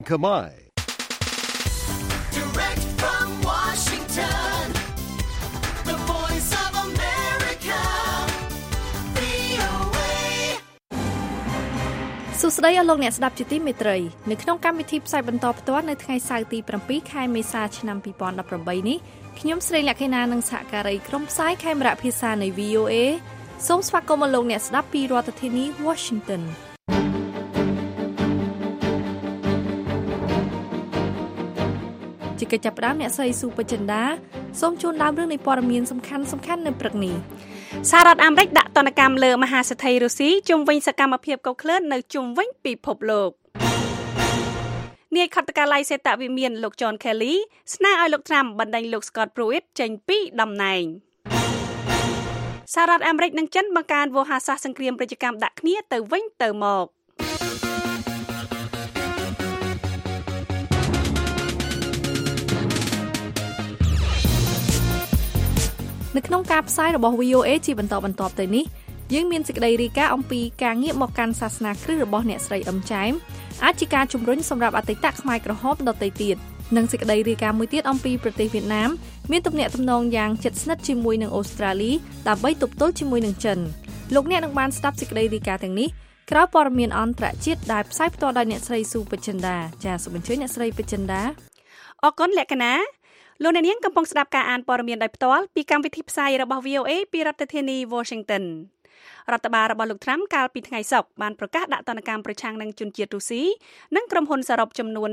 Kamai. Direct from Washington, the voice of America, VOA. សួស្តីអស់លោកអ្នកស្ដាប់ជាទីមេត្រីនៅក្នុងកម្មវិធីផ្សាយបន្តផ្ទាល់នៅថ្ងៃសៅរ៍ទី7ខែមេសាឆ្នាំ2018នេះខ្ញុំស្រីលក្ខិណានិងសហការីក្រុមផ្សាយខេមរៈភាសានៃ VOA សូមស្វាគមន៍លោកអ្នកស្ដាប់ពីរដ្ឋធានី Washingtonជាកិច្ចចាប់ផ្ដើមអ្នកស្រីស៊ូបចិន្តាសូមជូនដើមរឿងនៃព័ត៌មានសំខាន់នៅព្រឹកនេះសហរដ្ឋអាមេរិកដាក់ទណ្ឌកម្មលើមហាសេដ្ឋីរុស្ស៊ីជុំវិញសកម្មភាពកុសឃ្លឿននៅជុំវិញពិភពលោកនាយខត្តកាល័យសេតវិមានលោក John Kelly ស្នើឲ្យលោក Trump បណ្តេញលោក Scott Pruitt ចេញពីតំណែងសហរដ្ឋអាមេរិកនិងចិនបង្កើនវោហារសាស្ត្រសង្គ្រាមពាណិជ្ជកម្មដាក់គ្នាទៅវិញទៅមកនៅក្នុងការផ្សាយរបស់ VOA ជាបន្តបន្ទាប់ទៅនេះយើងមានសេចក្តីរាយការណ៍អំពីការងាកមកកាន់សាសនាគ្រិស្តរបស់អ្នកស្រីអឹមចែមអាចជាការជំរុញសម្រាប់អតីតខ្មែរក្រហមដទៃទៀតនិងសេចក្តីរាយការណ៍មួយទៀតអំពីប្រទេសវៀតណាមមានទំនាក់ទំនងយ៉ាងជិតស្និទ្ធជាមួយនឹងអូស្ត្រាលីដើម្បីទប់ទល់ជាមួយនឹងចិនលោកអ្នកនឹងបានស្ដាប់សេចក្តីរាយការណ៍ទាំងនេះក្រោយព័ត៌មានអន្តរជាតិដែលផ្សាយផ្ទាល់ដោយអ្នកស្រីស៊ូបចិន្តាចាសសូមអញ្ជើញអ្នកស្រីបចិន្តាអរគុណលក្ខណាលោកអ្នកនាងកំពុងស្ដាប់ការអានព័ត៌មានដោយផ្ទាល់ពីកម្មវិធីផ្សាយរបស់ VOA ពីរដ្ឋធានី Washington រដ្ឋបាលរបស់លោក Trump កាលពីថ្ងៃសុក្របានប្រកាសដាក់ទណ្ឌកម្មប្រឆាំងនឹងជនជាតិរុស្ស៊ីនិងក្រុមហ៊ុនសរុបចំនួន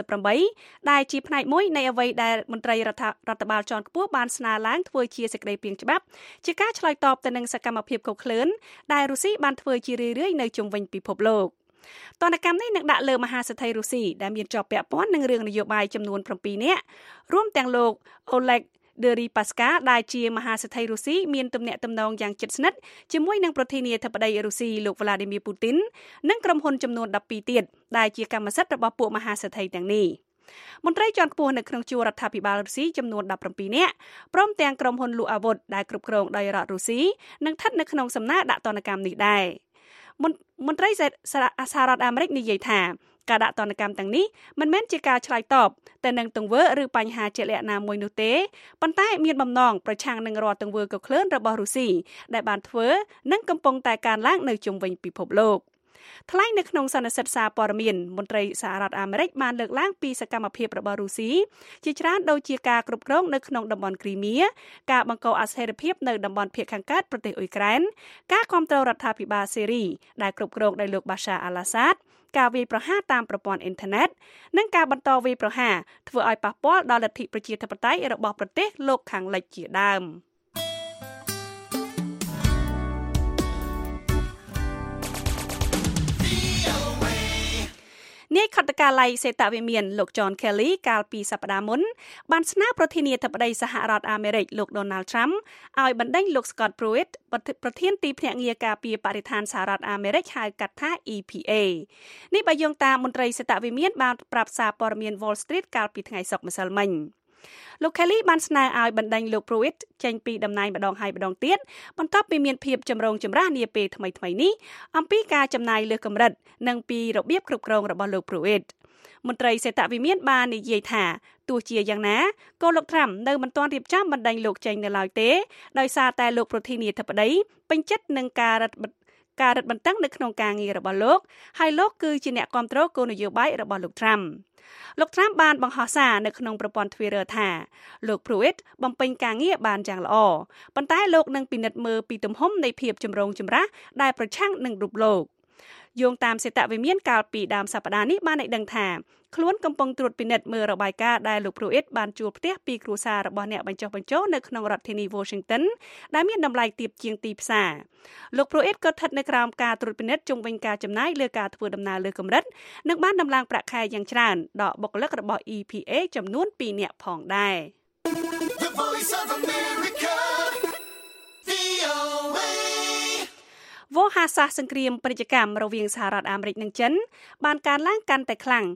38ដែលជាផ្នែកមួយនៃអ្វីដែលមន្ត្រីរដ្ឋបាលជាន់ខ្ពស់បានស្នើឡើងធ្វើជាសេចក្តីព្រាងច្បាប់ជាការឆ្លើយតបទៅនឹងសកម្មភាពកុសឃ្លឿនដែលរុស្ស៊ីបានធ្វើជារឿយៗនៅជុំវិញពិភពលោកទណ្ឌកម្មនេះនឹងដាក់លើមហាសេដ្ឋីរុស្ស៊ីដែលមានជាប់ពាក់ព័ន្ធនឹងរឿងនយោបាយចំនួន7នាក់រួមទាំងលោក Oleg Deripaska ដែលជាមហាសេដ្ឋីរុស្ស៊ីមានទំនាក់ទំនងយ៉ាងជិតស្និទ្ធជាមួយនឹងប្រធានាធិបតីរុស្ស៊ីលោក Vladimir Putin និងក្រុមហ៊ុនចំនួន12ទៀតដែលជាកម្មសិទ្ធិរបស់ពួកមហាសេដ្ឋីទាំងនេះមន្ត្រីជាន់ខ្ពស់នៅក្នុងជួររដ្ឋាភិបាលរុស្ស៊ីចំនួន17នាក់ព្រមទាំងក្រុមហ៊ុនលក់អាវុធដែលគ្រប់គ្រងដោយរដ្ឋរុស្ស៊ីនឹងស្ថិតនៅក្នុងសំណើដាក់ទណ្ឌកម្មនេះដែរមន្ត្រីសហរដ្ឋអាមេរិកនិយាយថាការដាក់ទណ្ឌកម្មទាំងនេះមិនមែនជាការឆ្លើយតបទៅនឹងទង្វើឬបញ្ហាជាក់លាក់ណាមួយនោះទេប៉ុន្តែមានបំណងប្រឆាំងនឹងរាល់ទង្វើកុសឃ្លឿនរបស់រុស្ស៊ីដែលបានធ្វើនិងកំពុងតែកើនឡើងនៅជុំវិញពិភពលោកថ្លែងនៅក្នុងសន្និសីទសារព័ត៌មានមន្ត្រីសហរដ្ឋអាមេរិកបានលើកឡើងពីសកម្មភាពរបស់រុស្ស៊ីជាច្រើនដូចជាការគ្រប់គ្រងនៅក្នុងតំបន់គ្រីមៀការបង្កអស្ថិរភាពនៅតំបន់ភាគខាងកើតប្រទេសអ៊ុយក្រែនការគ្រប់គ្រងរដ្ឋាភិបាលសេរីដែលគ្រប់គ្រងដោយលោក Bashar al-Assad ការវាយប្រហារតាមប្រព័ន្ធអ៊ីនធឺណិតនិងការបន្តវាយប្រហារធ្វើឲ្យប៉ះពាល់ដល់លទ្ធិប្រជាធិបតេយ្យរបស់ប្រទេសលោកខាងលិចជាដើមនាយខត្តកាល័យសេតវិមានលោក John Kelly កាលពីសប្តាហ៍មុនបានស្នើប្រធានាធិបតីសហរដ្ឋអាមេរិកលោក Donald Trump ឲ្យបណ្តេញលោក Scott Pruitt ប្រធានទីភ្នាក់ងារការពារបរិស្ថានសហរដ្ឋអាមេរិកហៅកាត់ថា EPA នេះបើយោងតាមមន្ត្រីសេតវិមានបានប្រាប់សារព័ត៌មាន Wall Street កាលពីថ្ងៃសុក្រម្សិលមិញលោក Kelly បានស្នើឲ្យបណ្តេញលោក Pruitt ចេញពីតំណែងម្ដងហើយម្ដងទៀតបន្ទាប់ពីមានភាពចម្រូងចម្រាសនាពេលថ្មីៗនេះអំពីការចំណាយលើសកម្រិតនិងពីរបៀបគ្រប់គ្រងរបស់លោក Pruitt មន្ត្រីសេតវិមានបាននិយាយថាទោះជាយ៉ាងណាក៏លោក Trump នៅមិនទាន់រៀបចំបណ្តេញលោកចេញនៅឡើយទេដោយសារតែលោកប្រធានាធិបតីពេញចិត្តនឹងការរឹតបន្តឹងនៅក្នុងការងាររបស់លោកហើយលោកគឺជាអ្នកគ្រប់គ្រងគោលនយោបាយរបស់លោក Trump លោក Trump បានបង្ហោះសារនៅក្នុងប្រព័ន្ធ Twitter ថាលោក Pruitt បំពេញការងារបានយ៉ាងល្អប៉ុន្តែលោកនឹងពិនិត្យមើលពីទំហំនៃភាពចម្រូងចម្រាសដែលប្រឆាំងនឹងរូបលោកយោងតាមសេតវិមានកាលពីដើមសប្តាហ៍នេះបានឲ្យដឹងថាខ្លួនកំពុងត្រួតពិនិត្យមើលរបាយការណ៍ដែលលោក Pruitt បានជួលផ្ទះពីគ្រួសាររបស់អ្នកបញ្ចុះបញ្ចូលនៅក្នុងរដ្ឋធានី Washington ដែលមានតម្លៃទាបជាងទីផ្សារលោក Pruitt ក៏ស្ថិតនៅក្រោមការត្រួតពិនិត្យជុំវិញការចំណាយលើការធ្វើដំណើរលើកម្រិតនិងបានដំឡើងប្រាក់ខែយ៉ាងច្រើនដល់បុគ្គលិករបស់ EPA ចំនួន2នាក់ផងដែរ The voice of America, VOA. វោហារសាស្ត្រសង្គ្រាមពាណិជ្ជកម្មរវាងសហរដ្ឋអាមេរិកនិងចិនបានកើនឡើងកាន់តែខ្លាំង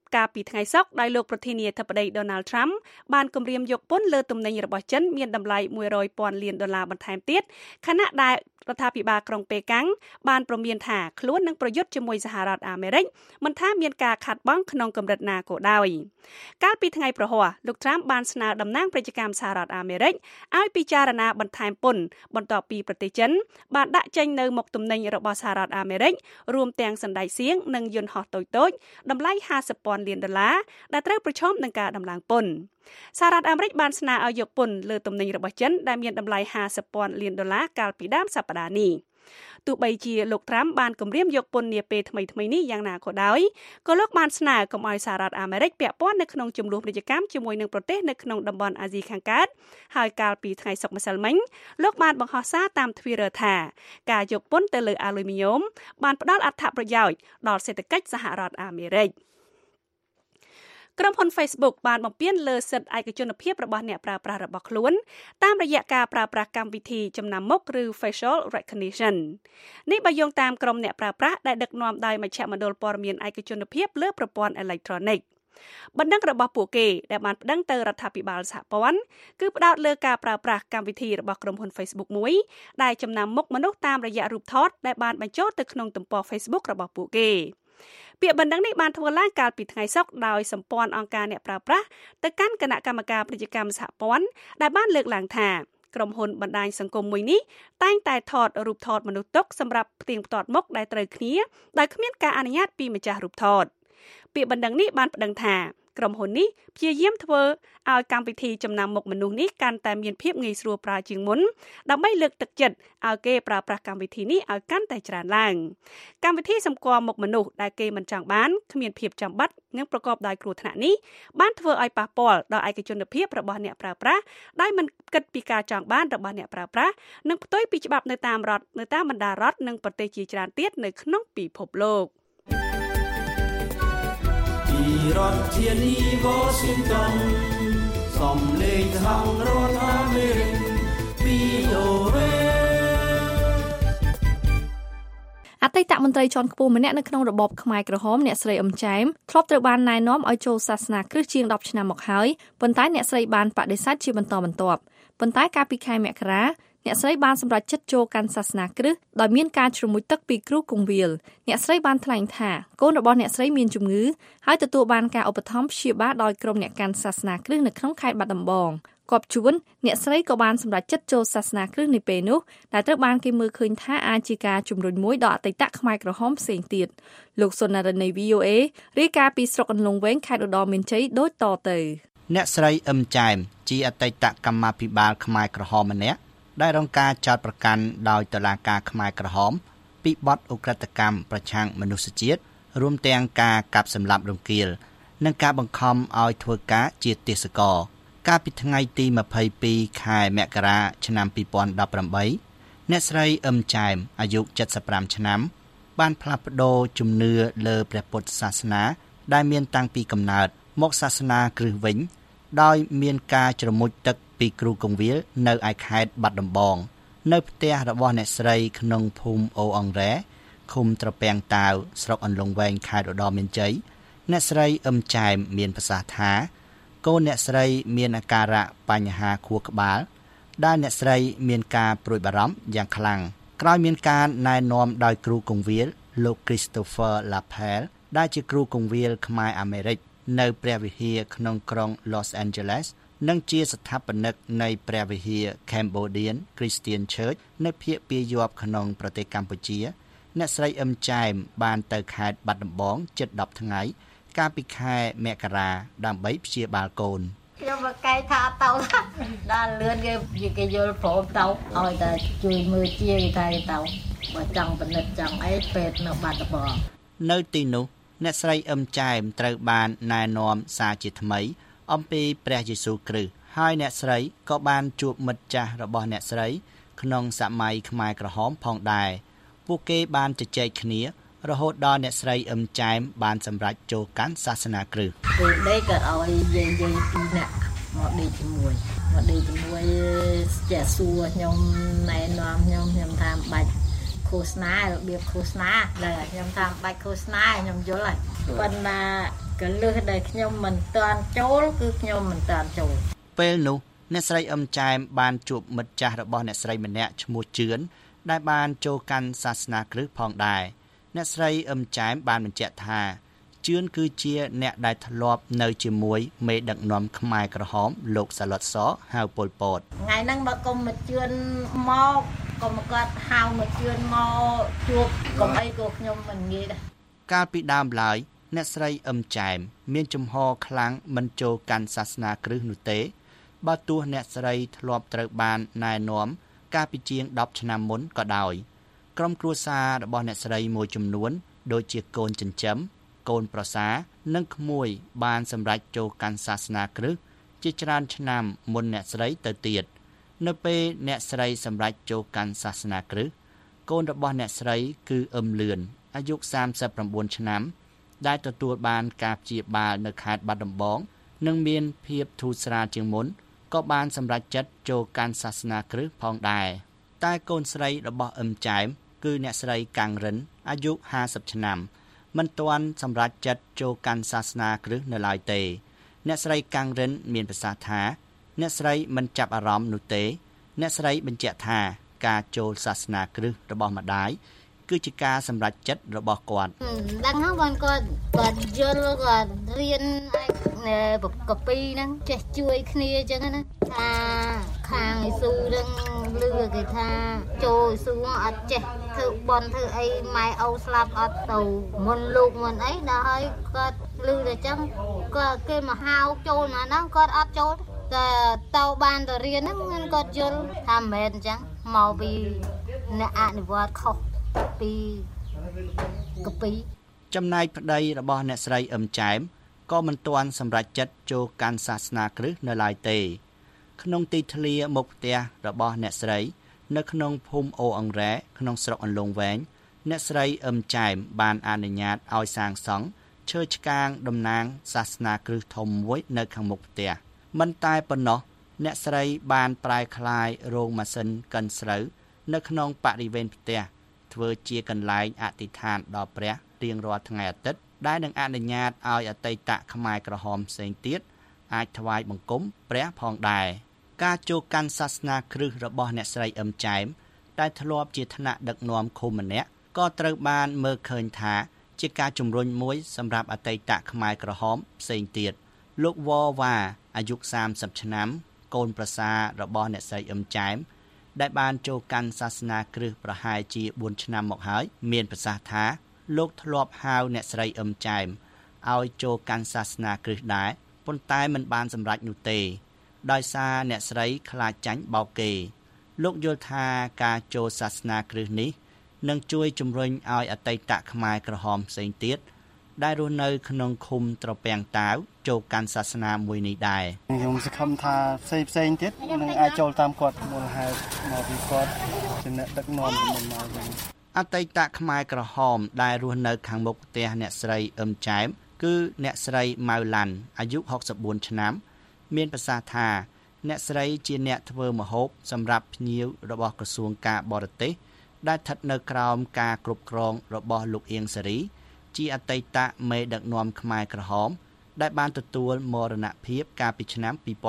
កាលពីថ្ងៃសុក្រដោយលោកប្រធានាធិបតី Donald Trump បានគម្រាមយកពន្ធលើទំនិញរបស់ចិនមានតម្លៃ$100,000 លានបន្ថែមទៀតខណៈដែលរដ្ឋាភិបាលក្រុងប៉េកាំងបានព្រមានថាខ្លួននឹងប្រយុទ្ធជាមួយសហរដ្ឋអាមេរិកមិនថាមានការខាត់បងក្នុងកម្រិតណាក៏ដោយកាលពីថ្ងៃប្រហ័សលោក Trump បានស្នើតំណាងប្រជាកម្មសហរដ្ឋអាមេរិកឲ្យពិចារណាបន្ថែមពន្ធបន្ទាប់ពីប្រទេសចិនបានដាក់ចេញនៅមុខទំនិញរបស់សហរដ្ឋអាមេរិករួមទាំងសណ្តែកសៀងនិងយន្តហោះតូចៗតម្លៃ$50,000 លានដែលត្រូវប្រឈមនឹងការដំឡើងពន្ធសហរដ្ឋអាមេរិកបានស្នើឲ្យយកពន្ធលើទំនិញរបស់ចិនដែលមានតម្លៃ$50,000 លានកាលពីដើមសប្តាហ៍នេះទោះបីជាលោក Trump បានគម្រាមយកពន្ធនាពេលថ្មីៗនេះយ៉ាងណាក៏ដោយក៏លោកបានស្នើកុំឲ្យសហរដ្ឋអាមេរិកពាក់ព័ន្ធនៅក្នុងជម្លោះពាណិជ្ជកម្មជាមួយនឹងប្រទេសនៅក្នុងតំបន់អាស៊ីខាងកើតហើយកាលពីថ្ងៃសុក្រម្សិលមិញលោកបានបង្ហោះសារតាម Twitter ថាការយកពន្ធទៅលើអាលុយមីញ៉ូមបានផ្ដល់អត្ថប្រយោជន៍ដល់សេដ្ឋកិច្ចសហរដ្ឋអាមេរិកក្រុមហ៊ុន Facebook បានបំពានលើសិទ្ធិឯកជនភាពរបស់អ្នកប្រើប្រាស់របស់ខ្លួនតាមរយៈការប្រើប្រាស់កម្មវិធីចំណាំមុខឬ facial recognition នេះបើយោងតាមក្រុមអ្នកប្រើប្រាស់ដែលដឹកនាំដោយមជ្ឈមណ្ឌលព័ត៌មានឯកជនភាពលើប្រព័ន្ធអេឡិចត្រូនិកបណ្ដឹងរបស់ពួកគេដែលបានប្តឹងទៅរដ្ឋាភិបាលសហព័ន្ធគឺផ្ដោតលើការប្រើប្រាស់កម្មវិធីរបស់ក្រុមហ៊ុន Facebook មួយដែលចំណាំមុខមនុស្សតាមរយៈរូបថតដែលបានបញ្ចូលទៅក្នុងទំព័រ Facebook របស់ពួកគេពាក្យបណ្ដឹងនេះបានធ្វើឡើងកាលពីថ្ងៃសុក្រដោយសម្ព័ន្ធអង្គការអ្នកប្រើប្រាស់ទៅកាន់គណៈកម្មការពាណិជ្ជកម្មសហព័ន្ធដែលបានលើកឡើងថាក្រុមហ៊ុនបណ្ដាញសង្គមមួយនេះតែងតែថតរូបថតមនុស្សទុកសម្រាប់ផ្ទៀងផ្ទាត់មុខដែលត្រូវគ្នាដោយគ្មានការអនុញ្ញាតពីម្ចាស់រូបថតពាក្យបណ្ដឹងនេះបានប្តឹងថាក្រុមហ៊ុននេះព្យាយាមធ្វើឲ្យកម្មវិធីចំណាំមុខមនុស្សនេះកាន់តែមានភាពងាយស្រួលប្រើជាងមុនដើម្បីលើកទឹកចិត្តឲ្យគេប្រើប្រាស់កម្មវិធីនេះឲ្យកាន់តែច្រើនឡើងកម្មវិធីសម្គាល់មុខមនុស្សដែលគេមិនចង់បានគ្មានភាពចាំបាច់និងប្រកបដោយគ្រោះថ្នាក់នេះបានធ្វើឲ្យប៉ះពាល់ដល់ឯកជនភាពរបស់អ្នកប្រើប្រាស់ដោយមិនគិតពីការចង់បានរបស់អ្នកប្រើប្រាស់និងផ្ទុយពីច្បាប់នៅតាមបណ្ដារដ្ឋនិងប្រទេសជាច្រើនទៀតនៅក្នុងពិភពលោកពីរដ្ឋធានី Washington សំឡេងសហរដ្ឋអាមេរិក VOA អតីតមន្ត្រីជាន់ខ្ពស់ម្នាក់នៅក្នុងរបបខ្មែរក្រហមអ្នកស្រីអឹមចែមធ្លាប់ត្រូវបានណែនាំឲ្យចូលសាសនាគ្រិស្តជាង10ឆ្នាំមកហើយប៉ុន្តែអ្នកស្រីបានបដិសេធជាបន្តបន្ទាប់ប៉ុន្តែកាលពីខែមករាអ្នកស្រីបានសម្រេចចិត្តចូលកាន់សាសនាគ្រិស្តដោយមានការជ្រមុជទឹកពីគ្រូគង្វាលអ្នកស្រីបានថ្លែងថាកូនរបស់អ្នកស្រីមានជំងឺហើយទទួលបានការឧបត្ថម្ភព្យាបាលដោយក្រុមអ្នកកាន់សាសនាគ្រិស្តនៅក្នុងខេត្តបាត់ដំបងគប់ជួនអ្នកស្រីក៏បានសម្រេចចិត្តចូលសាសនាគ្រិស្តនាពេលនោះដែលត្រូវបានគេមើលឃើញថាអាចជាការជំរុញមួយដល់អតីតខ្មែរក្រហមផ្សេងទៀតលោកសុនរណី VOA រាយការណ៍ពីស្រុកអន្លង់វែងខេត្តឧត្តរមានជ័យដូចតទៅអ្នកស្រីអឹមចែមជាអតីតកម្មាភិបាលខ្មែរក្រហមម្នាក់ដែលរងការចោទប្រកាន់ដោយតុលាការខ្មែរក្រហមពីបទឧក្រិដ្ឋកម្មប្រឆាំងមនុស្សជាតិរួមទាំងការកាប់សម្លាប់រង្គាលនិងការបង្ខំឲ្យធ្វើការជាទេសករកាលពីថ្ងៃទី22ខែមករាឆ្នាំ2018អ្នកស្រីអឹមចែមអាយុ75ឆ្នាំបានផ្លាស់ប្ដូរជំនឿលើព្រះពុទ្ធសាសនាដែលមានតាំងពីកំណើតមកសាសនាគ្រិស្តវិញដោយមានការជ្រមុជទឹកពីគ្រូគង្វាលនៅឯខេត្តបាត់ដំបងនៅផ្ទះរបស់អ្នកស្រីក្នុងភូមិអូអង្រែឃុំត្រពាំងតាវស្រុកអន្លង់វែងខេត្តឧត្តរមានជ័យអ្នកស្រីអឹមចែមមានប្រសាសន៍ថាកូនអ្នកស្រីមានអាការៈបញ្ហាខួរក្បាលដែលអ្នកស្រីមានការព្រួយបារម្ភយ៉ាងខ្លាំងក្រោយមានការណែនាំដោយគ្រូគង្វាលលោក Christopher Lapel ដែលជាគ្រូគង្វាលខ្មែរអាមេរិកនៅព្រះវិហារក្នុងក្រុង Los Angeles និងជាស្ថាបនិកនៃព្រះវិហារ Cambodian Christian Church នៅភាគពាយ័ព្យក្នុងប្រទេសកម្ពុជាអ្នកស្រីអឹមចែមបានទៅខេត្តបាត់ដំបងជិត10ថ្ងៃកាលពីខែមករាដើម្បីព្យាបាលកូនខ្ញុំមកកែថាទៅដល់លឿនគេយល់ព្រមទៅឲ្យតែជួយមើលជាគេថាទៅបើចង់ពិនិត្យចង់អីពេទ្យនៅបាត់ដំបងនៅទីនោះអ្នកស្រីអឹមចែមត្រូវបានណែនាំសារជាថ្មីអំពីព្រះយេស៊ូវគ្រីស្ទហើយអ្នកស្រីក៏បានជួបមិត្តចាស់របស់អ្នកស្រីក្នុងសម័យខ្មែរក្រហមផងដែរពួកគេបានជជែកគ្នារហូតដល់អ្នកស្រីអឹមចែមបានសម្រេចចូលកាន់សាសនាគ្រិស្តពេលដេកក៏ឲ្យយើងពីរនាក់មកដេកជាមួយចេះសួរខ្ញុំណែនាំខ្ញុំថាបាច់ឃោសនារបៀបឃោសនាដែលខ្ញុំថាបាច់ឃោសនាខ្ញុំយល់ហើយប៉ុន្តែក៏លឺដែលខ្ញុំមិនតាន់ចូលគឺខ្ញុំមិនតាន់ចូលពេលនោះអ្នកស្រីអឹមចែមបានជួបមិត្តចាស់របស់អ្នកស្រីម្នាក់ឈ្មោះជឿនដែលបានចូលកាន់សាសនាគ្រិស្តផងដែរអ្នកស្រីអឹមចែមបានបញ្ជាក់ថាជឿនគឺជាអ្នកដែលធ្លាប់នៅជាមួយមេដឹកនាំខ្មែរក្រហមលោកសាឡុតសហៅប៉ុលពតថ្ងៃហ្នឹងបើកុំមកជឿនមកកុំគាត់ហៅមកជឿនមកជួបកុំអីក៏ខ្ញុំមិនងាយដែរកាលពីដើមឡើយអ្នកស្រីអឹមចែមមានជំហរខ្លាំងមិនចូលកាន់សាសនាគ្រិស្តនោះទេបើទោះអ្នកស្រីធ្លាប់ត្រូវបានណែនាំកាលពីជាង10ឆ្នាំមុនក៏ដោយក្រុមគ្រួសាររបស់អ្នកស្រីមួយចំនួនដូចជាកូនចិញ្ចឹមកូនប្រសានិងក្មួយបានសម្រេចចូលកាន់សាសនាគ្រិស្តជាច្រើនឆ្នាំមុនអ្នកស្រីទៅទៀតនៅពេលអ្នកស្រីសម្រេចចូលកាន់សាសនាគ្រិស្តកូនរបស់អ្នកស្រីគឺអឹមលឿនអាយុ39ឆ្នាំដែលទទួលបានការព្យាបាលនៅខេត្តបាត់ដំបងនិងមានភាពធូរស្រាលជាងមុនក៏បានសម្រេចចិត្តចូលកាន់សាសនាគ្រិស្តផងដែរតែកូនស្រីរបស់អឹមចែមគឺអ្នកស្រីកាំងរិនអាយុ50ឆ្នាំមិនទាន់សម្រេចចិត្តចូលកាន់សាសនាគ្រិស្តនៅឡើយទេអ្នកស្រីកាំងរិនមានប្រសាសន៍ថាអ្នកស្រីមិនចាប់អារម្មណ៍នោះទេអ្នកស្រីបញ្ជាក់ថាការចូលសាសនាគ្រិស្តរបស់ម្ដាយគឺជាការសម្រេចចិត្តរបស់គាត់ដឹងហ្នឹងបងគាត់យល់គាត់រៀនឯកពីហ្នឹងចេះជួយគ្នាអញ្ចឹងណាថាខាងអ៊ីស៊ូហ្នឹងលឺគេថាចូលអ៊ីស៊ូអត់ចេះធ្វើបន់ធ្វើអីម៉ែអូស្លាប់អត់ទៅមុនលោកមុនអីដល់ហើយគាត់លឺតែអញ្ចឹងគាត់គេមកហៅចូលណាហ្នឹងគាត់អត់ចូលតែទៅបានទៅរៀនហ្នឹងគាត់យល់ថាមិនមែនអញ្ចឹងមកពីអ្នកអនុវត្តខុសពីកពីចំណែកប្តីរបស់អ្នកស្រីអឹមចែមក៏មិនទាន់សម្រេចចិត្តចូលកាន់សាសនាគ្រិស្តនៅឡើយទេក្នុងទីធ្លាមុខផ្ទះរបស់អ្នកស្រីនៅក្នុងភូមិអូអង្រែក្នុងស្រុកអន្លង់វែងអ្នកស្រីអឹមចែមបានអនុញ្ញាតឲ្យសាងសង់ឈើឆ្កាងតំណាងសាសនាគ្រិស្តធំមួយនៅខាងមុខផ្ទះមិនតែប៉ុណ្ណោះអ្នកស្រីបានប្រែក្លាយរោងម៉ាស៊ីនកិនស្រូវនៅក្នុងបរិវេណផ្ទះធ្វើជាកន្លែងអធិដ្ឋានដល់ព្រះរៀងរាល់ថ្ងៃអាទិត្យដែលនឹងអនុញ្ញាតឲ្យអតីតខ្មែរក្រហមផ្សេងទៀតអាចថ្វាយបង្គំព្រះផងដែរការចូលកាន់សាសនាគ្រិស្តរបស់អ្នកស្រីអឹមចែមដែលធ្លាប់ជាថ្នាក់ដឹកនាំឃុំម្នាក់ក៏ត្រូវបានមើលឃើញថាជាការជំរុញមួយសម្រាប់អតីតខ្មែរក្រហមផ្សេងទៀតលោកវ៉វ៉ាអាយុ30ឆ្នាំកូនប្រសាររបស់អ្នកស្រីអឹមចែមដែលបានចូលកាន់សាសនាគ្រិស្តប្រហែលជា4ឆ្នាំមកហើយមានប្រសាសន៍ថាលោកធ្លាប់ហៅអ្នកស្រីអឹមចែមឲ្យចូលកាន់សាសនាគ្រិស្តដែរប៉ុន្តែមិនបានសម្រេចនោះទេដោយសារអ្នកស្រីខ្លាចចាញ់បោកគេលោកយល់ថាការចូលសាសនាគ្រិស្តនេះនឹងជួយជំរុញឲ្យអតីតខ្មែរក្រហមផ្សេងទៀតដែលរស់នៅក្នុងឃុំត្រពាំងតាវចូលកាន់សាសនាមួយនេះដែរខ្ញុំសង្ឃឹមថាផ្សេងទៀតនឹងអាចចូលតាមគាត់មូលហេតុមកពីគាត់ជាអ្នកដឹកនាំមិនមកវិញអតីតខ្មែរក្រហមដែលរស់នៅខាងមុខផ្ទះអ្នកស្រីអឹមចែមគឺអ្នកស្រីម៉ៅឡាន់អាយុ64ឆ្នាំមានប្រសាសន៍ថាអ្នកស្រីជាអ្នកធ្វើម្ហូបសម្រាប់ភ្ញៀវរបស់ក្រសួងការបរទេសដែលស្ថិតនៅក្រោមការគ្រប់គ្រងរបស់លោកអៀង សារីជាអតីតមេដឹកនាំខ្មែរក្រហមដែលបានទទួលមរណភាពកាលពីឆ្នាំ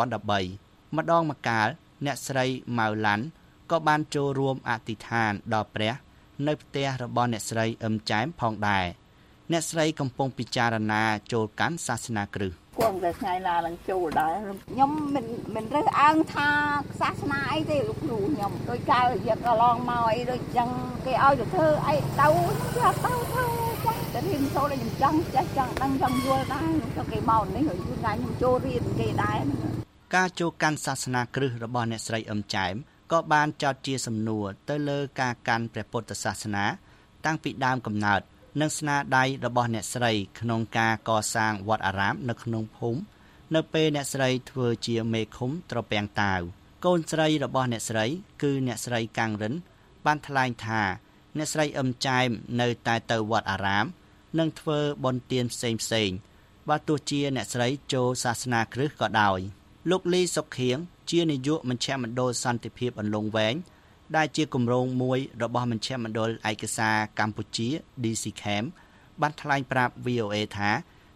2013ម្ដងម្កាលអ្នកស្រីម៉ៅឡាន់ក៏បានចូលរួមអធិដ្ឋានដល់ព្រះនៅផ្ទះរបស់អ្នកស្រីអឹមចែមផងដែរអ្នកស្រីកំពុងពិចារណាចូលកាន់សាសនាគ្រិស្តគង់តែថ្ងៃណាឡើងចូលដែរខ្ញុំមិនរើសអើងថាសាសនាអីទេលោកគ្រូខ្ញុំដោយកាលយកកន្លងមកអីដូចចឹងគេឲ្យទៅធ្វើអីទៅចាទៅធ្វើចឹងតែរៀនសូត្រឲ្យខ្ញុំចង់ចេះចង់ដឹងចង់យល់ដែរខ្ញុំគេមកនេះហើយថ្ងៃខ្ញុំចូលរៀនគេដែរការចូលកាន់សាសនាគ្រិស្តរបស់អ្នកស្រីអឹមចែមក៏បានចោទជាសំណួរទៅលើការកាន់ព្រះពុទ្ធសាសនាតាំងពីដើមកំណើតនិងស្នាដៃរបស់អ្នកស្រីក្នុងការកសាងវត្តអារាមនៅក្នុងភូមិនៅពេលអ្នកស្រីធ្វើជាមេឃុំត្រពាំងតាវកូនស្រីរបស់អ្នកស្រីគឺអ្នកស្រីកាំងរិនបានថ្លែងថាអ្នកស្រីអឹមចែមនៅតែទៅវត្តអារាមនិងធ្វើបុណ្យទានផ្សេងបើទោះជាអ្នកស្រីចូលសាសនាគ្រិស្តក៏ដោយលោកលីសុខៀងជានាយកមជ្ឈមណ្ឌលសន្តិភាពអន្លង់វែងដែលជាគម្រោងមួយរបស់មជ្ឈមណ្ឌលឯកសារកម្ពុជា DCCAM បានថ្លែងប្រាប់ VOA ថា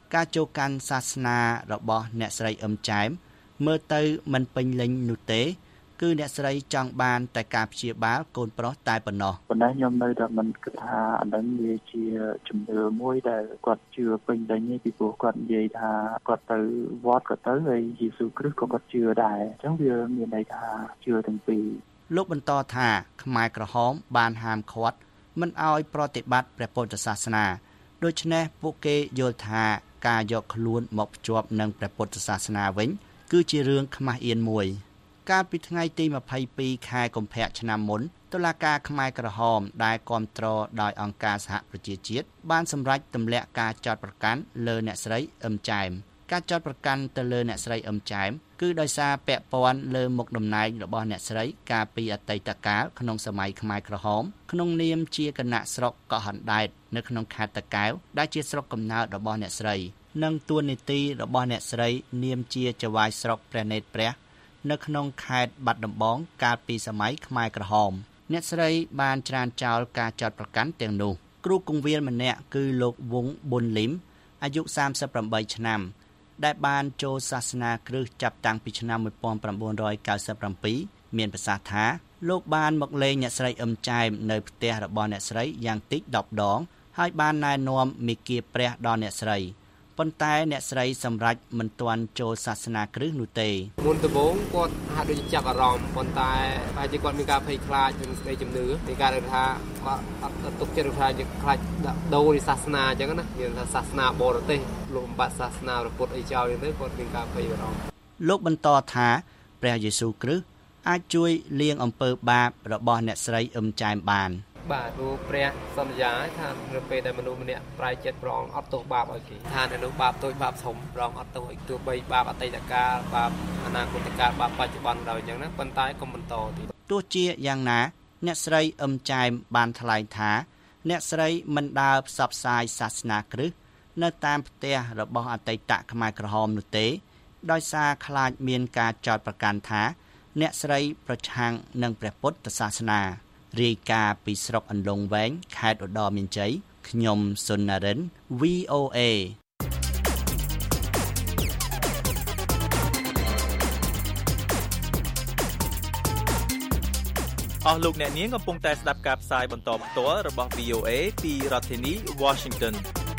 ការចូលកាន់សាសនារបស់អ្នកស្រីអឹមចែមមើលទៅមិនពេញលេញនោះទេគឺអ្នកស្រីចង់បានតែការព្យាបាលកូនប្រុសតែប៉ុណ្ណោះប៉ុន្តែខ្ញុំនៅតែមិនគិតថាអានឹងវាជាជំនឿមួយដែលគាត់ជឿពេញលេញទេពីព្រោះគាត់និយាយថាគាត់ទៅវត្តក៏ទៅហើយយេស៊ូវគ្រីស្ទក៏គាត់ជឿដែរអញ្ចឹងវាមានន័យថាជឿទាំងពីរលោកបន្តថាខ្មែរក្រហមបានហាមឃាត់មិនឲ្យប្រតិបត្តិព្រះពុទ្ធសាសនាដូច្នេះពួកគេយល់ថាការយកខ្លួនមកភ្ជាប់នឹងព្រះពុទ្ធសាសនាវិញគឺជារឿងខ្មាស់អៀនមួយកាលពីថ្ងៃទី22ខែកុម្ភៈឆ្នាំមុនតុលាការខ្មែរក្រហមដែលគាំទ្រដោយអង្គការសហប្រជាជាតិបានសម្រេចទម្លាក់ការចោទប្រកាន់លើអ្នកស្រីអឹមចែមការចោទប្រកាន់ទៅលើអ្នកស្រីអឹមចែមគឺដោយសារពាក់ព័ន្ធលើមុខតំណែងរបស់អ្នកស្រីកាលពីអតីតកាលក្នុងសម័យខ្មែរក្រហមក្នុងនាមជាគណៈស្រុកកោះហណ្ដែតនៅក្នុងខេត្តតាកែវដែលជាស្រុកកំណើតរបស់អ្នកស្រីនិងតួនាទីរបស់អ្នកស្រីនាមជាចៅហ្វាយស្រុកព្រះនេត្រព្រះនៅក្នុងខេត្តបាត់ដំបងកាលពីសម័យខ្មែរក្រហមអ្នកស្រីបានច្រានចោលការចោទប្រកាន់ទាំងនោះគ្រូគង្វាលម្នាក់គឺលោកវងប៊ុនលីមអាយុ38ឆ្នាំដែលបានចូលសាសនាគ្រិស្តចាប់តាំងពីឆ្នាំ1997មានប្រសាសន៍ថាលោកបានមកលេងអ្នកស្រីអឹមចែមនៅផ្ទះរបស់អ្នកស្រីយ៉ាងតិច10ដងហើយបានណែនាំមេគាព្រះដល់អ្នកស្រីប៉ុន្តែអ្នកស្រីសម្រេចមិនទាន់ចូលសាសនាគ្រិស្តនោះទេមុនដំបូងគាត់ហាក់ដូចចាប់អារម្មណ៍ប៉ុន្តែប្រហែលជាគាត់មានការភ័យខ្លាចនិងស្ដីជំនឿនៃការថាគាត់អត់ទុកចិត្តថាជាខ្លាចដូរសាសនាអញ្ចឹងណាមានថាសាសនាបរទេសលោកបំបត្តិសាសនាព្រះពុទ្ធអីចោលនេះទៅគាត់មានការភ័យអារម្មណ៍លោកបន្តថាព្រះយេស៊ូវគ្រីស្ទអាចជួយលាងអំពើបាបរបស់អ្នកស្រីអឹមចែមបានបាទព្រោះព្រះសន្យាថានៅពេលដែលមនុស្សម្នាក់ប្រែចិត្តប្រងអត់ទោសបាបឲ្យគេថានៅនោះបាបតូចបាបធំប្រងអត់ទោសឲ្យទោះបីបាបអតីតកាលបាបអនាគតកាលបាបបច្ចុប្បន្នដល់អញ្ចឹងណាប៉ុន្តែក៏បន្តទៀតទោះជាយ៉ាងណាអ្នកស្រីអឹមចែមបានថ្លែងថាអ្នកស្រីមិនដើរផ្សព្វផ្សាយសាសនាគ្រិស្តនៅតាមផ្ទះរបស់អតីតខ្មែរក្រហមនោះទេដោយសារខ្លាចមានការចោទប្រកាន់ថាអ្នកស្រីប្រឆាំងនឹងព្រះពុទ្ធសាសនារាយការណ៍ពីស្រុកអន្លង់វែងខេត្តឧត្តរមានជ័យខ្ញុំសុននរិន VOA អស់លោកអ្នកនាងកំពុងតែស្ដាប់ការផ្សាយបន្តផ្ទាល់របស់ VOA ពីរដ្ឋធានី Washington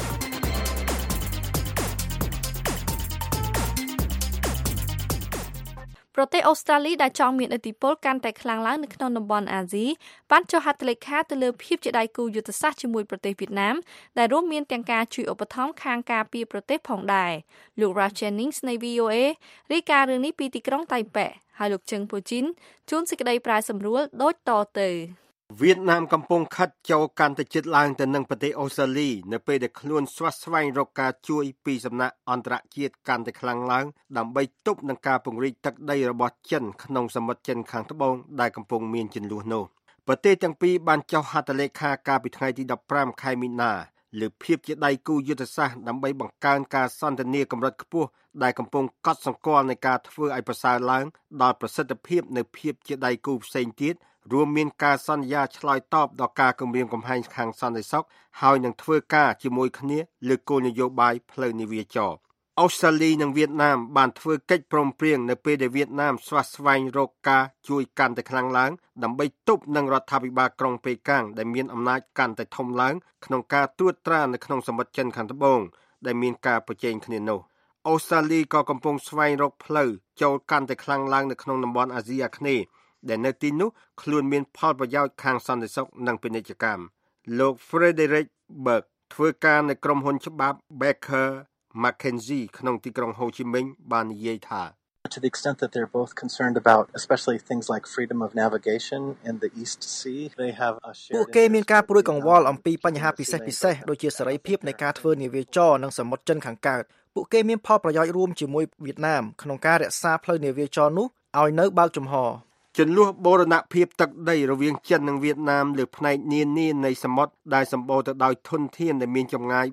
ប្រទេសអូស្ត្រាលីដែលចង់មានឥទ្ធិពលកាន់តែខ្លាំងឡើងនៅក្នុងតំបន់អាស៊ីបានចុះហត្ថលេខាទៅលើភាពជាដៃគូយុទ្ធសាស្ត្រជាមួយប្រទេសវៀតណាមដែលរួមមានទាំងការជួយឧបត្ថម្ភខាងការពារប្រទេសផងដែរលោក Rach Jennings នៃ VOA រាយការណ៍រឿងនេះពីទីក្រុងតៃប៉េហើយលោកជឹងពូជីនជួនសេចក្តីប្រាយសម្រួលដូចតទៅវៀតណាមកំពុងខិតចូលកាន់តែជិតឡើងទៅនឹងប្រទេសអូស្ត្រាលីនៅពេលដែលខ្លួនស្វាស្វែងរកការជួយពីសំណាក់អន្តរជាតិកាន់តែខ្លាំងឡើងដើម្បីទប់នឹងការពង្រីកទឹកដីរបស់ចិនក្នុងសមុទ្រចិនខាងត្បូងដែលកំពុងមានជម្លោះនោះប្រទេសទាំងពីរបានចុះហត្ថលេខាកាលពីថ្ងៃទី15ខែមីនាលើភាពជាដៃគូយុទ្ធសាស្ត្រដើម្បីបង្កើនការសន្ទនាកម្រិតខ្ពស់ដែលកំពុងកត់សម្គាល់នៃការធ្វើឲ្យប្រសើរឡើងដល់ប្រសិទ្ធភាពនៅភាពជាដៃគូផ្សេងទៀតរួមមានការសន្យាឆ្លើយតបដល់ការគម្រាមកំហែងខាងសន្តិសុខហើយនឹងធ្វើការជាមួយគ្នាលើគោលនយោបាយផ្លូវនាវាចរអូស្ត្រាលីនិងវៀតណាមបានធ្វើកិច្ចព្រមព្រៀងនៅពេលដែលវៀតណាមស្វាស្វែងរកការជួយកាន់តែខ្លាំងឡើងដើម្បីទប់នឹងរដ្ឋាភិបាលក្រុងប៉េកាំងដែលមានអំណាចកាន់តែធំឡើងក្នុងការត្រួតត្រានៅក្នុងសមុទ្រចិនខាងត្បូងដែលមានការប្រជែងគ្នានោះអូស្ត្រាលីក៏កំពុងស្វែងរកផ្លូវចូលកាន់តែខ្លាំងឡើងនៅក្នុងតំបន់អាស៊ីអាគ្នេយ៍ដែលនៅទីនោះខ្លួនមានផលប្រយោជន៍ខាងសន្តិសុខនិងពាណិជ្ជកម្មលោក Frederick Berg ធ្វើការនៅក្រុមហ៊ុនច្បាប់ Baker McKenzie ក្នុងទីក្រុងហូជីមិញបាននិយាយថា To the extent that they're both concerned about especially things like freedom of navigation in the East Sea they have a shared ពួកគេមានការព្រួយកង្វល់អំពីបញ្ហាពិសេសដូចជាសេរីភាពនៃការធ្វើនាវាចរនិងសមុទ្រចិនខាងកើតពួកគេមានផលប្រយោជន៍រួមជាមួយវៀតណាមក្នុងការរក្សាផ្លូវនាវាចរនោះឲ្យនៅបើកចំហជន្លោះបូរណភាពទឹកដីរវាងចិននិងវៀតណាមលើផ្នែកនានានៃសមុទ្រដែលសម្បូរទៅដោយធនធានដែលមានចម្ងាយ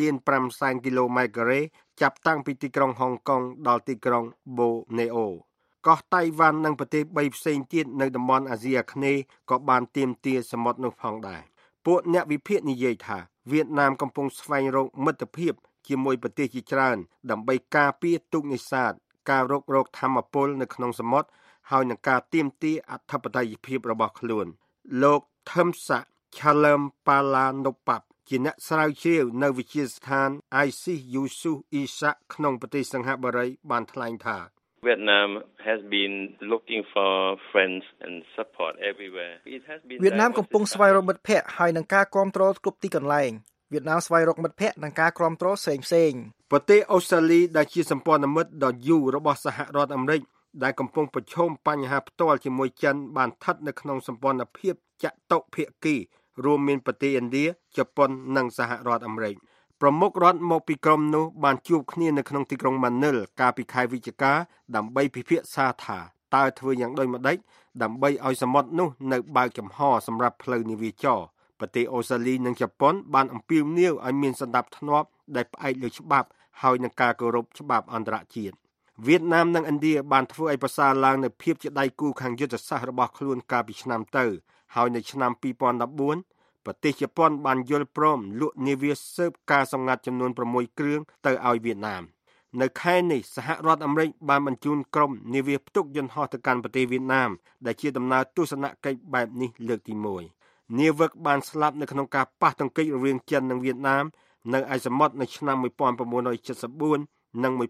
3.5 គីឡូម៉ែត្រការ៉េចាប់តាំងពីទីក្រុងហុងកុងដល់ទីក្រុងបូណេអូកោះតៃវ៉ាន់និងប្រទេស3ផ្សេងទៀតនៅតំបន់អាស៊ីអាគ្នេយ៍ក៏បានទាមទារសមុទ្រនោះផងដែរពួកអ្នកវិភាគនិយាយថាវៀតណាមកំពុងស្វែងរកមិត្តភាពជាមួយប្រទេសជាច្រើនដើម្បីការពារទូកនេសាទការរករកធម្មពលនៅក្នុងសមុទ្រហើយនឹងការទាមទារអធិបតេយ្យភាពរបស់ខ្លួនលោកថឹមសាឆាឡឹមប៉ាឡាណូប៉ាប់ជាអ្នកស្រាវជ្រាវនៅវិទ្យាស្ថាន ISIS Yusuf Ishaq ក្នុងប្រទេសសិង្ហបុរីបានថ្លែងថា Vietnam has been looking for friends and support everywhere. It has been វៀតណាមកំពុងស្វែងរកមិត្តភ័ក្តិហើយនឹងការគាំទ្រគ្រប់ទីកន្លែងវៀតណាមស្វែងរកមិត្តភ័ក្តិនិងការគាំទ្រផ្សេងៗប្រទេសអូស្ត្រាលីដែលជាសម្ព័ន្ធមិត្តដ៏យូររបស់សហរដ្ឋអាមេរិកដែលកំពុងប្រឈមបញ្ហាផ្ទាល់ជាមួយចិនបានស្ថិតនៅក្នុងសម្ព័ន្ធភាពចតុភាគីរួមមានប្រទេសឥណ្ឌាជប៉ុននិងសហរដ្ឋអាមេរិកប្រមុខរដ្ឋមកពីក្រុមនោះបានជួបគ្នានៅក្នុងទីក្រុងម៉ានីលកាលពីខែវិច្ឆិកាដើម្បីពិភាក្សាថាតើធ្វើយ៉ាងដូចម្តេចដើម្បីឲ្យសមុទ្រនោះនៅបើកចំហសម្រាប់ផ្លូវនាវាចរប្រទេសអូស្ត្រាលីនិងជប៉ុនបានអំពាវនាវឲ្យមានសណ្ដាប់ធ្នាប់ដែលផ្អែកលើច្បាប់ហើយនឹងការគោរពច្បាប់អន្តរជាតិវៀតណាមនិងឥណ្ឌាបានធ្វើឲ្យប្រសើរឡើងនូវភាពជាដៃគូខាងយុទ្ធសាស្ត្ររបស់ខ្លួនកាលពីឆ្នាំទៅហើយនៅឆ្នាំ2014ប្រទេសជប៉ុនបានយល់ព្រមលក់នាវាស៊ើបការសម្ងាត់ចំនួន6គ្រឿងទៅឲ្យវៀតណាមនៅខែនេះសហរដ្ឋអាមេរិកបានបញ្ជូនក្រុមនាវាផ្ទុកយន្តហោះទៅកាន់ប្រទេសវៀតណាមដែលជាដំណើរទស្សនកិច្ចបែបនេះលើកទី1នាវិកបានស្លាប់នៅក្នុងការប៉ះទង្គិចរវាងចិននិងវៀតណាមនៅឯសមុទ្រនៅឆ្នាំ1974និង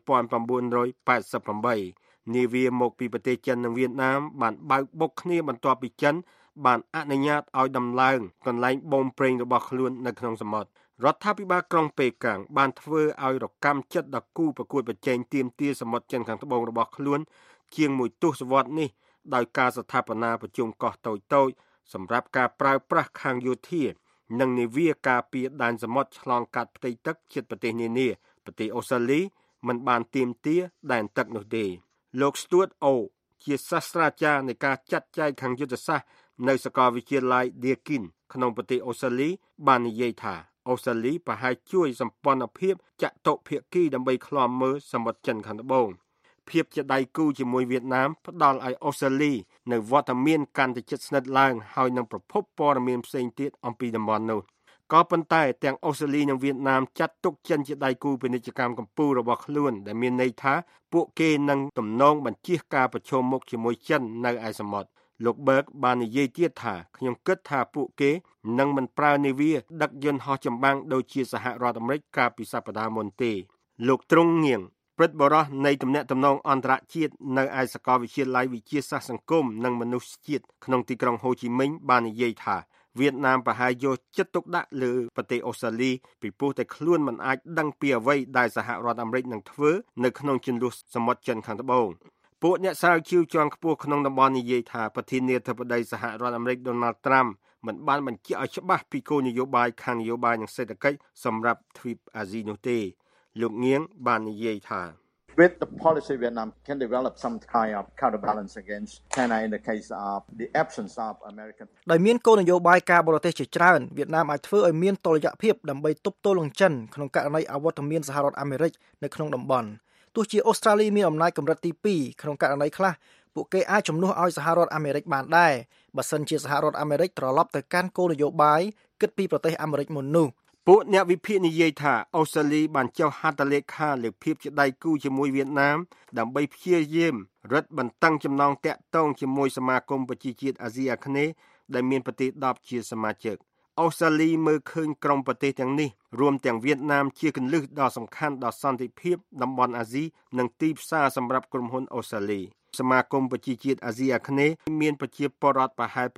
1988នាវាមកពីប្រទេសចិននិងវៀតណាមបានបើកបុកគ្នាបន្ទាប់ពីចិនបានអនុញ្ញាតឲ្យដំឡើងកន្លែងបូមប្រេងរបស់ខ្លួននៅក្នុងសមុទ្ររដ្ឋាភិបាលក្រុងប៉េកាំងបានធ្វើឲ្យរកម្មចិត្តដល់គូប្រកួតប្រជែងទាមទារសមុទ្រចិនខាងត្បូងរបស់ខ្លួនជាង1ទសវត្សរ៍នេះដោយការស្ថាបនាប្រជុំកោះតូចៗសម្រាប់ការប្រើប្រាស់ខាងយោធានិងនាវាការពារដែនសមុទ្រឆ្លងកាត់ផ្ទៃទឹកជិតប្រទេសនានាប្រទេសអូស្ត្រាលីមិនបានទាមទារដែនទឹកនោះទេលោក Stuart O ជាសាស្ត្រាចារ្យនៃការចាត់ចែងខាងយុទ្ធសាស្ត្រនៅសាកលវិទ្យាល័យ Deakin ក្នុងប្រទេសអូស្ត្រាលីបាននិយាយថាអូស្ត្រាលីប្រហែលជួយសម្ព័ន្ធភាពចតុភាគីដើម្បីឃ្លាំមើលសមុទ្រចិនខាងត្បូងភាពជាដៃគូជាមួយវៀតណាមផ្ដល់ឲ្យអូស្ត្រាលីនៅវត្តមានកាន់តែជិតស្និទ្ធឡើងហើយនឹងប្រភពព័ត៌មានផ្សេងទៀតអំពីតំបន់នោះក៏ប៉ុន្តែទាំងអូស្ត្រាលីនិងវៀតណាមចាត់ទុកចិនជាដៃគូពាណិជ្ជកម្មកម្ពុជារបស់ខ្លួនដែលមានន័យថាពួកគេនឹងទំនងបញ្ជៀសការប្រឈមមុខជាមួយចិននៅឯសមុទ្រលោក Berg បាននិយាយទៀតថាខ្ញុំគិតថាពួកគេនឹងមិនប្រើនាវាដឹកយន្តហោះចម្បាំងដូចជាសហរដ្ឋអាមេរិកកាលពីសប្តាហ៍មុនទេលោកទ្រង់ងៀងព្រឹទ្ធបរិះនៃទំនាក់ទំនងអន្តរជាតិនៅឯសាកលវិទ្យាល័យវិទ្យាសាស្ត្រសង្គមនិងមនុស្សជាតិក្នុងទីក្រុងហូជីមិញបាននិយាយថាវៀតណាមប្រហែលយកចិត្តទុកដាក់លើប្រទេសអូស្ត្រាលីពីព្រោះតែខ្លួនមិនអាចដឹងពីអ្វីដែលសហរដ្ឋអាមេរិកនឹងធ្វើនៅក្នុងជម្លោះសមុទ្រចិនខាងត្បូងពួកអ្នកស្រាវជ្រាវជាន់ខ្ពស់ក្នុងតំបន់និយាយថាប្រធានាធិបតីសហរដ្ឋអាមេរិក Donald Trump មិនបានបញ្ជាក់ឲ្យច្បាស់ពីគោលនយោបាយខាងនយោបាយនិងសេដ្ឋកិច្ចសម្រាប់ទ្វីបអាស៊ីនោះទេលោកងៀងបាននិយាយថា With the policy, Vietnam can develop some kind of counterbalance against China in the case of the absence of American. ដោយមានគោលនយោបាយការបរទេសជាច្រើនវៀតណាមអាចធ្វើឲ្យមានតុល្យភាពដើម្បីទប់ទល់នឹងចិនក្នុងករណីអវត្តមានសហរដ្ឋអាមេរិកនៅក្នុងតំបន់ទោះជាអូស្ត្រាលីមានអំណាចកម្រិតទី2ក្នុងករណីខ្លះពួកគេអាចជំនួសឲ្យសហរដ្ឋអាមេរិកបានដែរបើសិនជាសហរដ្ឋអាមេរិកត្រឡប់ទៅកាន់គោលនយោបាយគិតពីប្រទេសអាមេរិកមុននោះពួកអ្នកវិភាគនិយាយថាអូស្ត្រាលីបានចុះហត្ថលេខាលើភាពជាដៃគូជាមួយវៀតណាមដើម្បីព្យាយាមរឹតបន្តឹងចំណងតាក់ទងជាមួយសមាគមប្រជាជាតិអាស៊ីអាគ្នេយ៍ដែលមានប្រទេស10ជាសមាជិកអូស្ត្រាលីមើលឃើញក្រុមប្រទេសទាំងនេះរួមទាំងវៀតណាមជាគន្លឹះដ៏សំខាន់ដល់សន្តិភាពតំបន់អាស៊ីនិងទីផ្សារសម្រាប់ក្រុមហ៊ុនអូស្ត្រាលីសមាគមប្រជាជាតិអាស៊ីអាគ្នេយ៍មានប្រជាពលរដ្ឋប្រហែល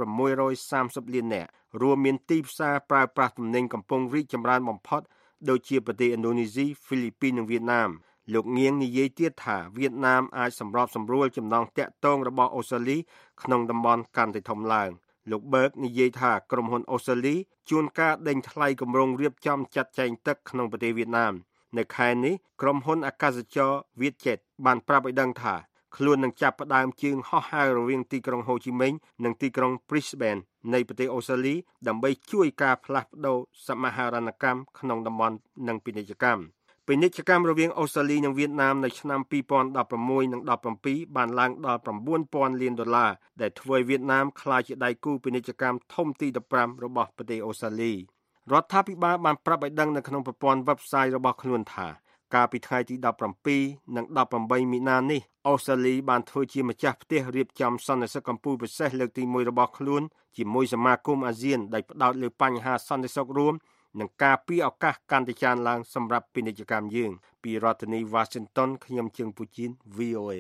630លាននាក់រួមមានទីផ្សារប្រើប្រាស់ទំនិញកំពុងរីកចម្រើនបំផុតដូចជាប្រទេសឥណ្ឌូនេស៊ីហ្វីលីពីននិងវៀតណាមលោកងៀងនិយាយទៀតថាវៀតណាមអាចសម្របសម្រួលចំណងតាក់ទងរបស់អូស្ត្រាលីក្នុងតំបន់កាន់តែធំឡើងលោក Berg និយាយថាក្រុមហ៊ុនអូស្ត្រាលីជួនកាលដេញថ្លៃគម្រោងរៀបចំចាត់ចែងទឹកក្នុងប្រទេសវៀតណាមនៅខែនេះក្រុមហ៊ុនអាកាសចរ Vietjet បានប្រាប់ឲ្យដឹងថាខ្លួននឹងចាប់ផ្ដើមជើងហោះហើររវាងទីក្រុងហូជីមិញនិងទីក្រុង Brisbane នៃប្រទេសអូស្ត្រាលីដើម្បីជួយការផ្លាស់ប្ដូរសមហរណកម្មក្នុងតំបន់និងពាណិជ្ជកម្មរវាងអូស្ត្រាលីនិងវៀតណាមនៅឆ្នាំ2016និង17បានឡើងដល់$9,000 លានដែលធ្វើឲ្យវៀតណាមក្លាយជាដៃគូពាណិជ្ជកម្មធំទី15របស់ប្រទេសអូស្ត្រាលីរដ្ឋាភិបាលបានប្រាប់ឲ្យដឹងនៅក្នុងប្រព័ន្ធ website របស់ខ្លួនថាកាលពីថ្ងៃទី17និង18មីនានេះអូស្ត្រាលីបានធ្វើជាម្ចាស់ផ្ទះរៀបចំសន្និសីទកម្ពុជាពិសេសលើកទី1របស់ខ្លួនជាមួយសមាគមអាស៊ានដែលផ្ដោតលើបញ្ហាសន្តិសុខរួមនិងការពីឱកាសកាន់តែច្រើនឡើងសម្រាប់ពាណិជ្ជកម្មយើងពីរដ្ឋធានី Washington ខ្ញុំជើងពូជីន VOA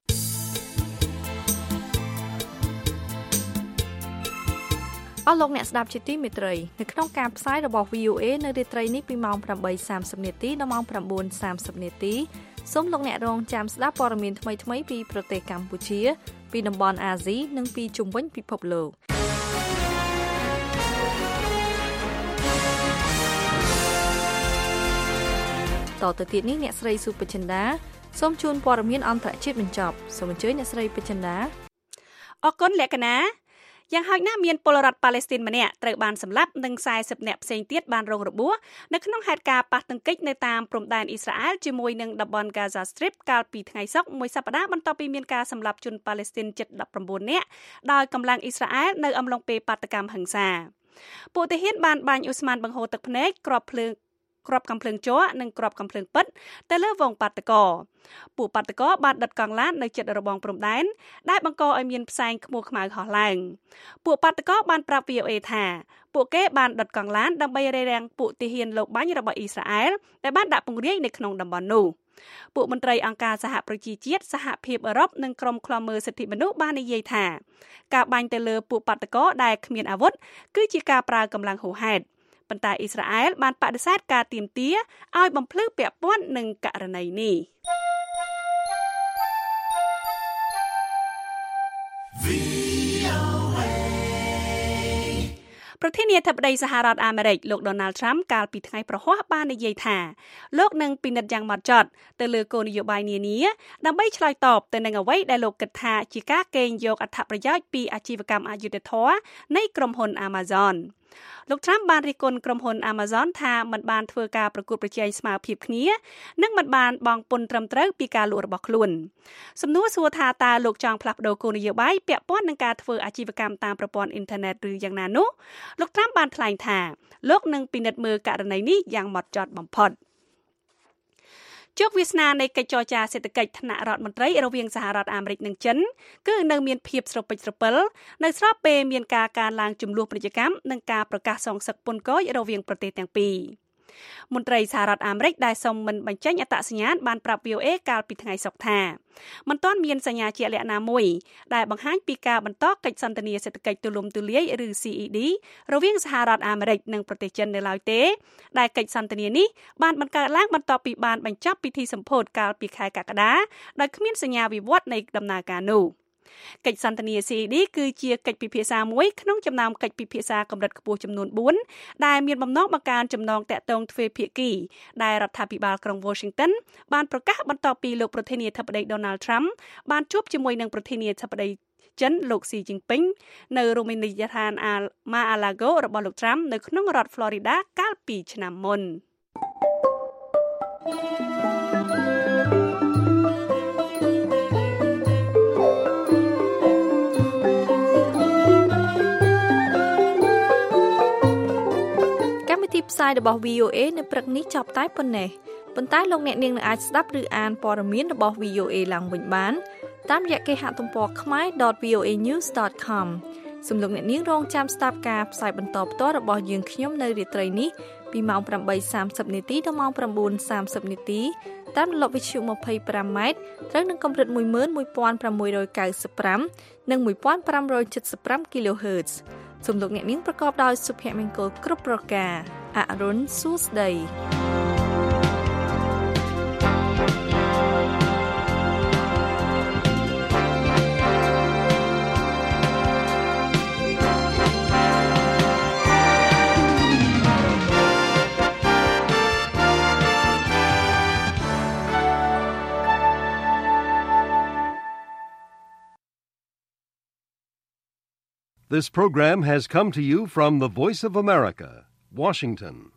អស់លោកអ្នកស្ដាប់ជាទីមេត្រីនៅក្នុងការផ្សាយរបស់ VOA នៅរាត្រីនេះពីម៉ោង 8:30 នាទីដល់ម៉ោង 9:30 នាទីសូមលោកអ្នករងចាំស្ដាប់ព័ត៌មានថ្មីៗពីប្រទេសកម្ពុជាពីតំបន់អាស៊ីនិងពីជុំវិញពិភពលោកតទៅទៀតនេះអ្នកស្រីសុពេជ្រចិន្តាសូមជូនព័ត៌មានអន្តរជាតិបញ្ចប់សូមអញ្ជើញអ្នកស្រីពេជ្រចិន្តាអរគុណលក្ខណៈយ៉ាងហោចណាស់មានពលរដ្ឋប៉ាឡេស្ទីនម្នាក់ត្រូវបានសម្លាប់និង40នាក់ផ្សេងទៀតបានរងរបួសនៅក្នុងហេតុការណ៍ប៉ះទង្គិចនៅតាមព្រំដែនអ៊ីស្រាអែលជាមួយនឹងតំបន់ Gaza Strip កាលពីថ្ងៃសុក្រមួយសប្តាហ៍បន្ទាប់ពីមានការសម្លាប់ជនប៉ាឡេស្ទីនជិត19នាក់ដោយកម្លាំងអ៊ីស្រាអែលនៅអំឡុងពេលបាតកម្មហិង្សាពួកទាហានបានបាញ់ឧស្ម័នបង្ហូរទឹកភ្នែកគ្រាប់កំភ្លើងជ័រនិងគ្រាប់កំភ្លើងពិតទៅលើវងបាតកោពួកបាតកោបានដិតកង់ឡាននៅជិតរបងព្រំដែនដែលបង្កឲ្យមានផ្សែងខ្មួខ្មៅហោះឡើងពួកបាតកោបានប្រាប់ VOA ថាពួកគេបានដិតកង់ឡានដើម្បីរារាំងពួកទាហានលបបាញ់របស់អ៊ីស្រាអែលដែលបានដាក់ពង្រាយនៅក្នុងតំបន់នោះពួកមន្ត្រីអង្គការសហប្រជាជាតិសហភាពអឺរ៉ុបនិងក្រុមឃ្លាំមើលសិទ្ធិមនុស្សបាននិយាយថាការបាញ់ទៅលើពួកបាតកោដែលគ្មានអាវុធគឺជាការប្រើកម្លាំងហួសហេតុប៉ុន្តែអ៊ីស្រាអែលបានបដិសេធការទាមទារឲ្យបំភ្លឺពាក់ព័ន្ធនឹងករណីនេះប្រធានាធិបតីសហរដ្ឋអាមេរិកលោក Donald Trump កាលពីថ្ងៃប្រហ័សបាននិយាយថាលោកនឹងពិនិត្យយ៉ាងម៉ត់ចត់ទៅលើគោលនយោបាយនានាដើម្បីឆ្លើយតបទៅនឹងអ្វីដែលលោកគិតថាជាការកេងយកអត្ថប្រយោជន៍ពីអាជីវកម្មអយុត្តិធម៌នៃក្រុមហ៊ុន Amazonលោក Trump បានរិះគន់ក្រុមហ៊ុន Amazon ថាមិនបានធ្វើការប្រកួតប្រជែងស្មើភាពគ្នានិងមិនបានបង់ពន្ធត្រឹមត្រូវពីការលក់របស់ខ្លួនសំណួរសួរថាតើលោកចង់ផ្លាស់ប្តូរគោលនយោបាយពាក់ព័ន្ធនឹងការធ្វើអាជីវកម្មតាមប្រព័ន្ធអ៊ីនធឺណិតឬយ៉ាងណានោះលោក Trump បានថ្លែងថាលោកនឹងពិនិត្យមើលករណីនេះយ៉ាងម៉ត់ចត់បំផុតជោគវាសនានៃកិច្ចចរចាសេដ្ឋកិច្ចថ្នាក់រដ្ឋមន្ត្រីរវាងសហរដ្ឋអាមេរិកនិងចិនគឺនៅមានភាពស្រពេចស្រពិលនៅស្របពេលមានការកើនឡើងចំនួនពាណិជ្ជកម្មនិងការប្រកាសសងសឹកពន្ធគយរវាងប្រទេសទាំងពីរមន្ត្រីសហរដ្ឋអាមេរិកដែលសុំមិនបញ្ចេញអត្តសញ្ញាណបានប្រាប់ VOA កាលពីថ្ងៃសុក្រថាមិនទាន់មានសញ្ញាជាក់លាក់ណាមួយដែលបង្ហាញពីការបន្តកិច្ចសន្ទនាសេដ្ឋកិច្ចទូលំទូលាយឬ CED រវាងសហរដ្ឋអាមេរិកនិងប្រទេសចិននៅឡើយទេដែលកិច្ចសន្ទនានេះបានបង្កើតឡើងបន្ទាប់ពីបានបញ្ចប់ពិធីសម្ពោធកាលពីខែកក្កដាដោយគ្មានសញ្ញាវិវត្តនៃដំណើរការនោះកិច្ចសន្ទនា CED គឺជាកិច្ចពិភាក្សាមួយក្នុងចំណោមកិច្ចពិភាក្សាកម្រិតខ្ពស់ចំនួន4ដែលមានបំណងបង្កើនចំណងតាក់ទងទ្វេភាគីដែលរដ្ឋាភិបាលក្រុង Washington បានប្រកាសបន្ទាប់ពីលោកប្រធានាធិបតី Donald Trump បានជួបជាមួយនឹងប្រធានាធិបតីចិនលោកស៊ីជីនពីងនៅរមណីយដ្ឋាន Mar-a-Lago របស់លោក Trump នៅក្នុងរដ្ឋ Florida កាលពីឆ្នាំមុនទីផ្សាយរបស់ VOA នៅព្រឹកនេះចប់តែប៉ុណ្ណេះប៉ុន្តែលោកអ្នកនាងនឹងអាចស្ដាប់ឬអានព័ត៌មានរបស់ VOA ឡើងវិញបានតាមរយៈគេហទំព័រ khmer.voanews.com សូមលោកអ្នកនាងរងចាំស្ដាប់ការផ្សាយបន្តផ្ទាល់របស់យើងខ្ញុំនៅរាត្រីនេះពីម៉ោង 8:30 នាទីដល់ម៉ោង 9:30 នាទីតាមរលកវិទ្យុ 25M ត្រូវនឹងកម្រិត 11695 និង 1575 kHz សូមលោកអ្នកនាងប្រកបដោយសុភមង្គលគ្រប់ប្រការអរុនសួស្ដី This program has come to you from the Voice of America, Washington.